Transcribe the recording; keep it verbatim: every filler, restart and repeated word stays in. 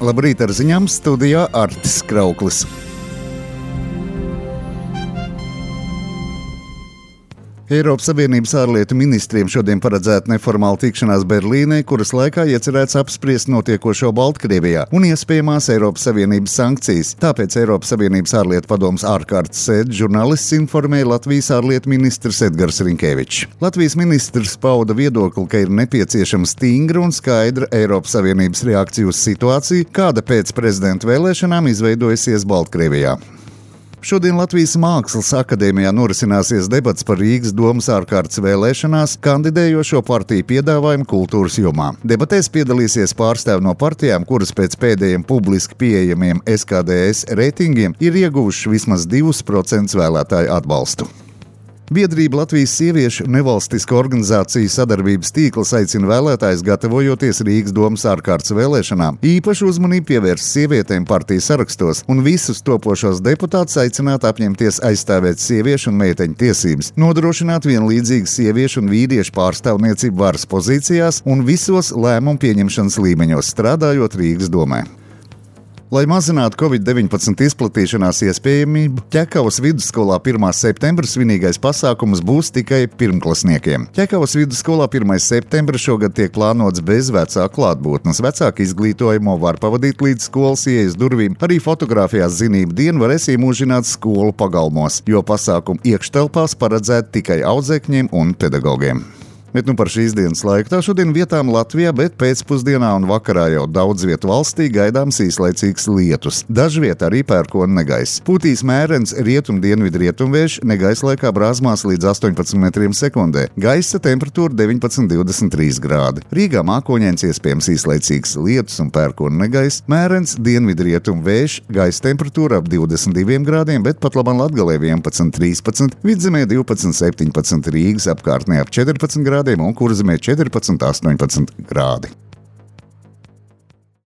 Labrīt ar ziņām, studijā Artis Krauklis. Eiropas Savienības ārlietu ministriem šodien paredzēta neformāla tikšanās Berlīnē, kuras laikā iecerēts apspriest notiekošo Baltkrievijā un iespējamās Eiropas Savienības sankcijas. Tāpēc Eiropas Savienības ārlietu padomes ārkārtas sēdes žurnālists informēja Latvijas ārlietu ministrs Edgars Rinkevičs. Latvijas ministrs pauda viedokli, ka ir nepieciešama stingra un skaidra Eiropas Savienības reakcija uz situāciju, kāda pēc prezidenta vēlēšanām izveidojusies Baltkrievijā. Šodien Latvijas Mākslas akadēmijā norisināsies debats par Rīgas domas ārkārtas vēlēšanās kandidējošo partiju piedāvājumu kultūras jomā. Debatēs piedalīsies pārstāvi no partijām, kuras pēc pēdējiem publiski pieejamiem S K D S reitingiem ir ieguvuši vismaz divus procentus vēlētāju atbalstu. Biedrība Latvijas sieviešu nevalstisko organizāciju sadarbības tīkls aicina vēlētājus, gatavojoties Rīgas domas ārkārtas vēlēšanām, īpašu uzmanību pievērst sievietēm partiju sarakstos un visus topošos deputātus aicināt apņemties aizstāvēt sieviešu un meiteņu tiesības, nodrošināt vienlīdzīgu sieviešu un vīriešu pārstāvniecību varas pozīcijās un visos lēmumu pieņemšanas līmeņos, strādājot Rīgas domē. Lai mazinātu covid deviņpadsmit izplatīšanās iespējamību, Ķekavas vidusskolā pirmā septembra svinīgais pasākums būs tikai pirmklasniekiem. Ķekavas vidusskolā pirmā septembra šogad tiek plānots bez vecāku klātbūtnes. Vecāku izglītojumu var pavadīt līdz skolas ieejas durvīm. Arī fotografijās zinību dienu varēs iemūžināt skolu pagalmos, jo pasākumu iekštelpās paredzēt tikai audzēkņiem un pedagogiem. Bet nu par šīs dienas laiku tā šodien vietām Latvijā, bet pēcpusdienā un vakarā jau daudz vietu valstī gaidāms īslaicīgs lietus. Dažviet arī pērkona negaiss. Pūtīs mērens rietum dienvidu rietumvējš, negaisa laikā brāzmās līdz astoņpadsmit metriem sekundē. Gaisa temperatūra deviņpadsmit līdz divdesmit trīs grādi. Rīgā mākoņains iespējams īslaicīgs lietus un pērkona negaiss. Mērens dienvidu rietumvējš, gaisa temperatūra ap divdesmit diviem grādiem, bet pat labam Latgalē vienpadsmit trīspadsmit, Vidzemē divpadsmit septiņpadsmit, Rīgas apkārtnē ap četrpadsmit grādiem un Kurzemē četrpadsmit astoņpadsmit grādi.